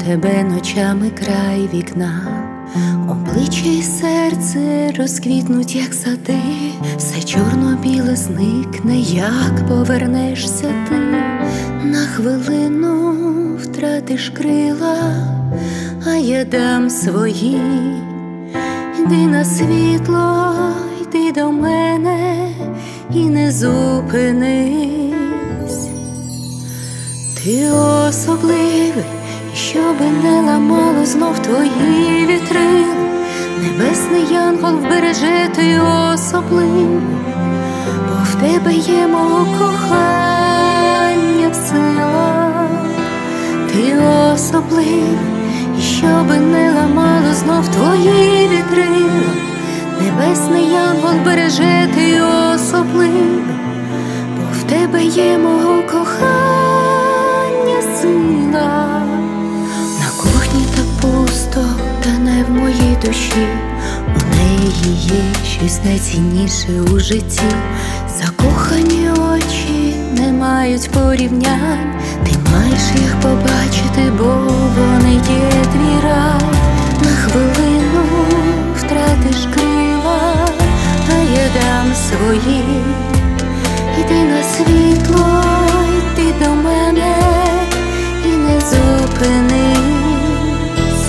тебе ночами край вікна, обличчя і серце розквітнуть, як сади, все чорно-біле зникне, як повернешся ти. На хвилину втратиш крила, а я дам свої. Йди на світло, йди до мене і не зупинись. Ти особливий, щоби не ламало знов твої вітрила. Небесний янгол вбереже, ти особливий, бо в тебе є мого кохання сила. Ти особливий, і щоби не ламало знов твої вітрила. Небесний янгол береже, ти особливий, бо в тебе є мого кохання сила. На кухні так пусто, та не в моїй душі. У неї є щось найцінніше у житті. Закохані очі не мають порівнянь. Ти маєш їх побачити, бо вони є твій рай. На хвилину втратиш крила, а я дам свої. Йди на світло, йди до мене і не зупинись.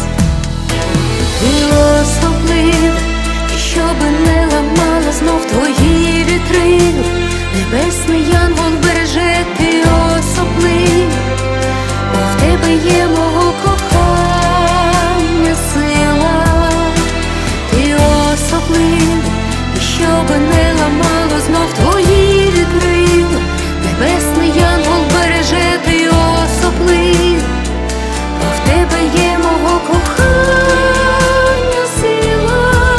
Ти особливий, і щоби не ламала знов твої вітрила. Небесний янгол береже, ти особливий, бо в тебе є мого кохання сила. Ти особливий, і щоби не ламало знов твої вітрила. Небесний янгол береже, ти особливий, бо в тебе є мого кохання сила.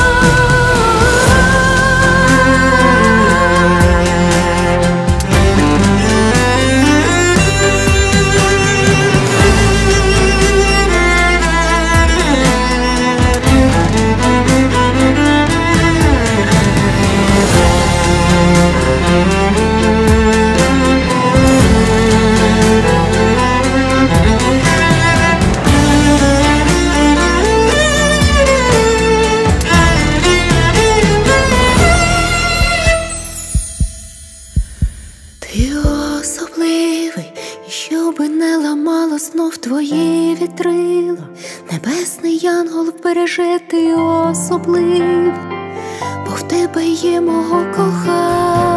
Ти особливий, і щоби не ламало знов твої вітрила. Небесний янгол вбереже, ти особливий, бо в тебе є мого кохання.